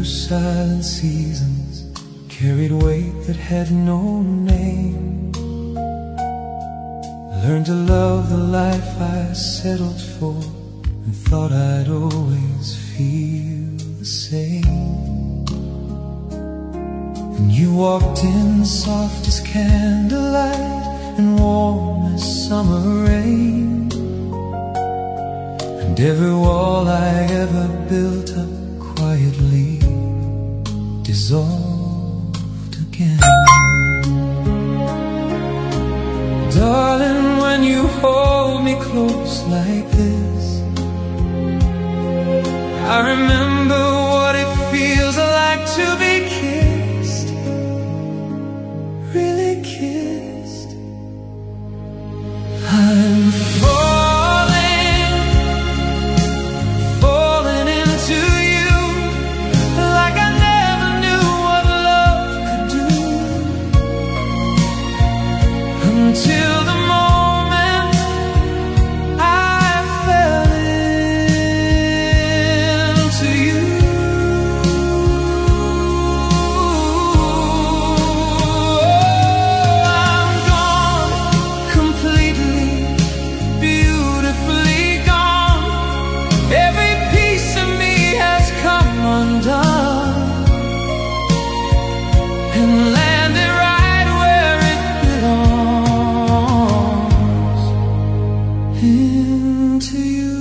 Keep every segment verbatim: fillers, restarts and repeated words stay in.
through silent seasons, carried weight that had no name. Learned to love the life I settled for, and thought I'd always feel the same. And you walked in soft as candlelight and warm as summer rain, and every wall I ever built up quietly dissolved again. Darling, when you hold me close like this, I remember what it feels like to be kissed, really kissed. I'm falling, falling into you, like I never knew what love could do, until the moment I fell into you. Oh, I'm gone, completely, beautifully gone. Every piece of me has come undone and landed right where it belongs, into you.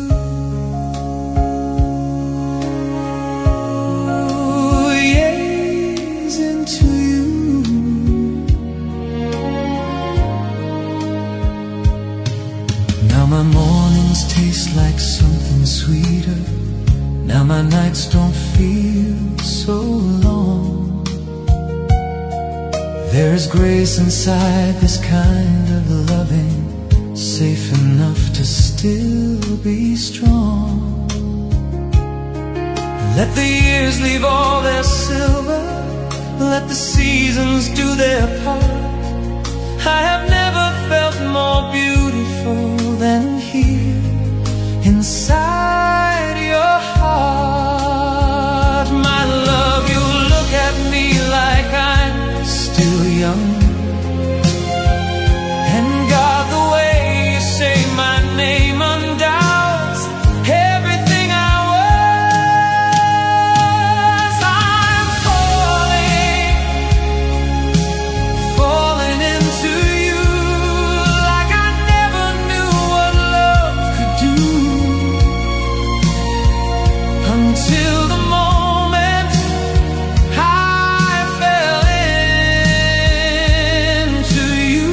Yes, into you. Now my mornings taste like something sweeter. Now my nights don't feel so long. There's grace inside this kind of loving, safe enough to still be strong. Let the years leave all their silver, let the seasons do their part. I have never felt more beautiful than here, inside your heart. My love, you look at me like I'm still young, and God, the way you say my name undoubts everything I was. I'm falling, falling into you, like I never knew what love could do, until the moment I fell into you.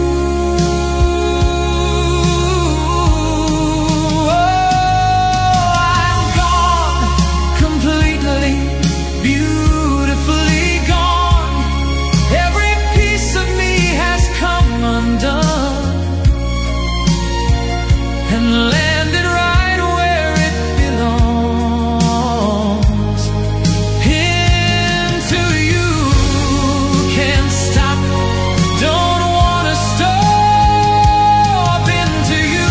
Oh, I'm gone, completely, beautifully gone. Every piece of me has come undone and landed right where it belongs, into you. Can't stop, don't wanna stop, into you.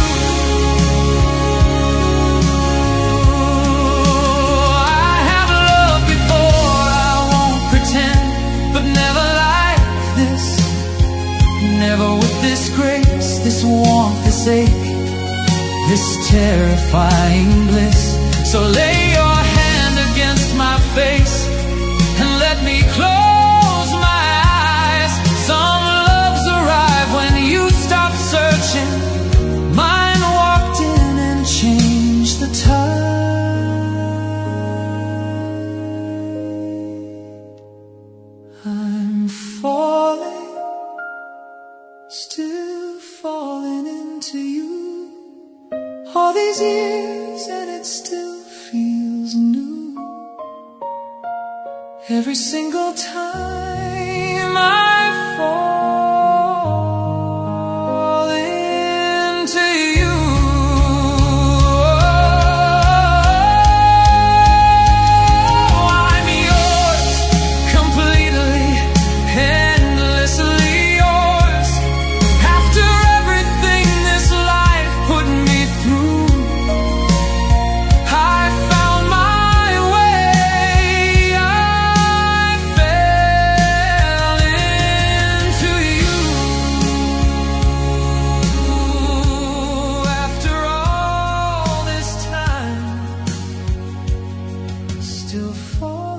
I have loved before, I won't pretend, but never like this, never with this grace, this warmth, this ache, this terrifying bliss. So lay your hand against my face and let me close my eyes. Some loves arrive when you stop searching. Mine walked in and changed the tide. I'm falling, still falling into you. All these years and it still feels new. Every single time I fall into you. Oh, I'm yours, completely, endlessly yours. After everything this life put me through, I found my way. I fall.